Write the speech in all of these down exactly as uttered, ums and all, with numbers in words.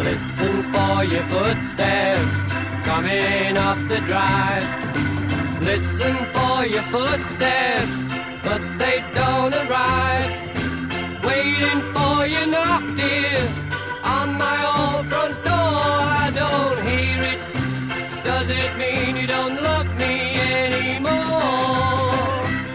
Listen for your footsteps coming up the drive. Listen for your footsteps, but they don't arrive. Waiting for you knock, dear, on my old front door. I don't hear it. Does it mean you don't love me anymore?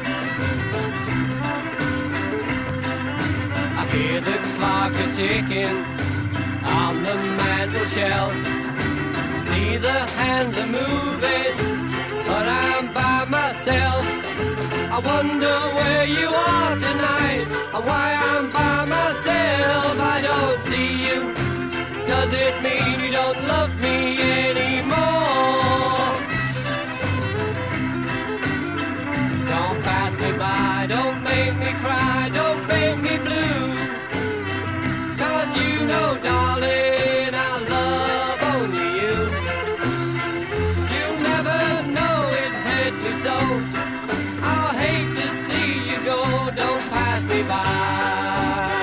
I hear the clock a-ticking on the mantel shelf. See the hands are moving, but I'm by myself. I wonder where you are tonight, and why I'm by myself. I don't see you. Does it mean you don't love me anymore? Don't pass me by, don't make me cry, don't make me blue. 'Cause you know, darling, I love only you. You'll never know it hurt me so. I'll hate to see you go, don't pass me by.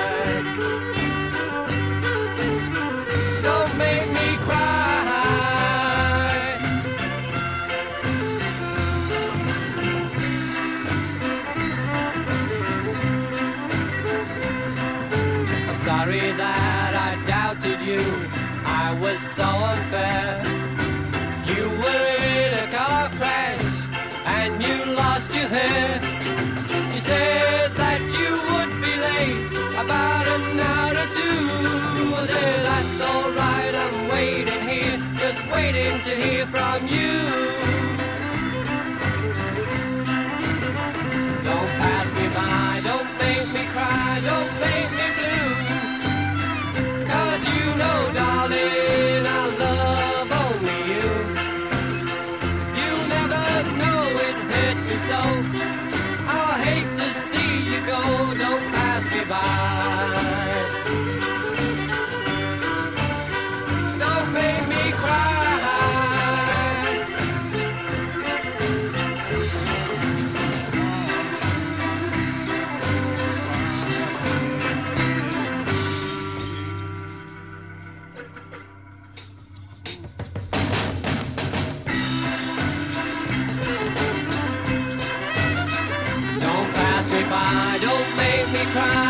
Don't make me cry. I'm sorry that I doubted you, I was so unfair. You were in a car crash and you lost your hair. You said that you would be late about an hour or two. I said, that's alright, I'm waiting here, just waiting to hear from you. Don't pass me by, don't make me cry, don't make me blue. 'Cause you know, darling, I love only you. You'll never know it hurt me so. I hate to see you go, don't pass me by. Don't make me cry. Don't pass me by, don't make me cry.